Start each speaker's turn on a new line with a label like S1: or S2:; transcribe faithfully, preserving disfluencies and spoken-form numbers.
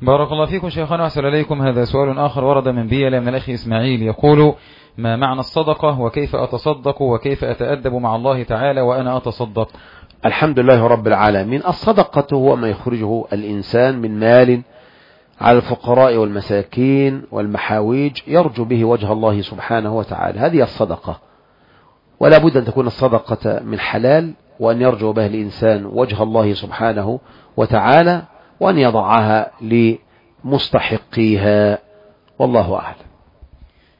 S1: بارك الله فيكم شيخنا وأحسن إليكم. هذا سؤال آخر ورد من بيلا من الأخ إسماعيل يقول: ما معنى الصدقة وكيف أتصدق وكيف أتأدب مع الله تعالى وأنا أتصدق؟
S2: الحمد لله رب العالمين. الصدقة هو ما يخرجه الإنسان من مال على الفقراء والمساكين والمحاويج يرجو به وجه الله سبحانه وتعالى، هذه الصدقة، ولا بد أن تكون الصدقة من حلال، وأن يرجو به الإنسان وجه الله سبحانه وتعالى، وأن يضعها لمستحقيها، والله أعلم.